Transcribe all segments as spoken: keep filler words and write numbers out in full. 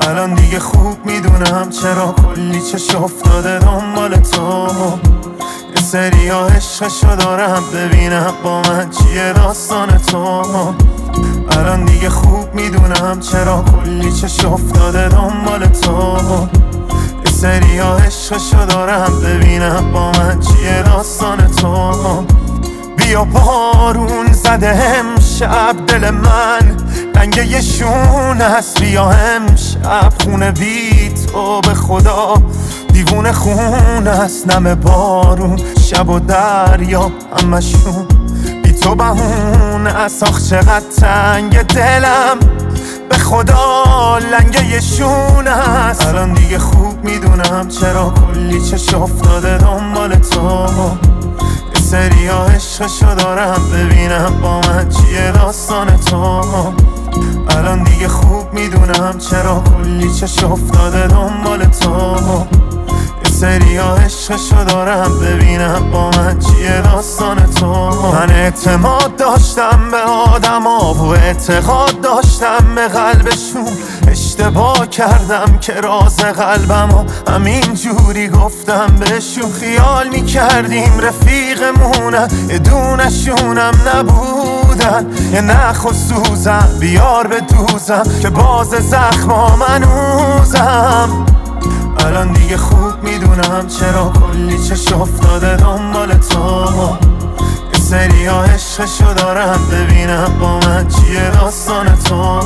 الان دیگه خوب میدونم چرا کلی چش افتاده دنبال تو. یه سری ها عشقشو دارم ببینم با من چیه داستان تو. الان دیگه خوب میدونم چرا کلی چش افتاده دنبال تو. یه سری ها عشقشو دارم ببینم با من چیه داستان تو. بیا بارون زده امشب دل من رنگ یه شون هست. بیا امشب خونه بی تو به خدا دیوونه خون است. نم بارون شب و دریا همشون بی تو بهونه است. آخ چقدر تنگ دلم به خدا لنگه یه شون است. الان دیگه خوب میدونم چرا کلی چش افتاده دنبال تو. یه سری ها عشقشو دارم ببینم با من چیه داستان تو. الان دیگه خوب میدونم چرا کلی چش افتاده دنبال تو. یه سری ها عشقشو دارم ببینم با من چیه داستان تو. من اعتماد داشتم به آدم ها و اعتقاد داشتم به قلبشون. اشتباه کردم که راز قلبم ها همین جوری گفتم بهشون. خیال میکردیم رفیقمونن یه دونشونم نبودن. یه نخ و سوزم بیار به دوزم که باز زخما منوزم. الان دیگه خوب میدونم چرا کلی چش افتاده دنبال تو. یه سری ها عشقشو دارم ببینم با من چیه داستان تو.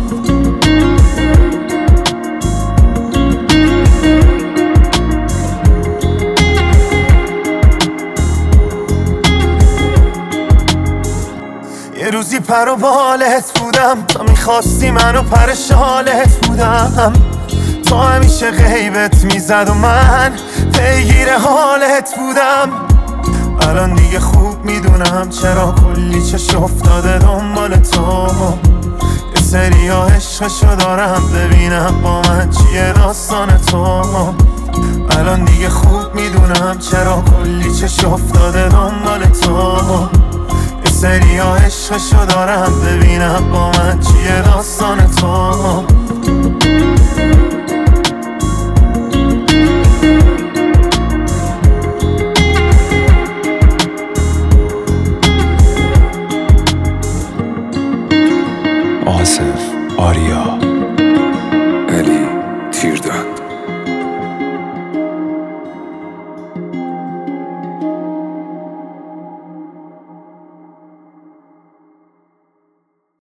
یه روزی پر و بالت بودم تا میخواستی منو پر شالت بودم. تو همیشه غیبت میزد و من پیگیر حالت بودم. الان دیگه خوب میدونم چرا کلی چش افتاده دنبال تو. یه سری ها عشقشو دارم ببینم با من چیه داستان تو. الان دیگه خوب میدونم چرا کلی چش افتاده دنبال تو. یه سری ها عشقشو دارم ببینم با من چیه داستان تو.